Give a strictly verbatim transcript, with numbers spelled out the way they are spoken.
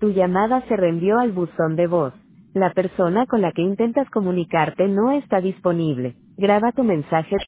Tu llamada se reenvió al buzón de voz. La persona con la que intentas comunicarte no está disponible. Graba tu mensaje.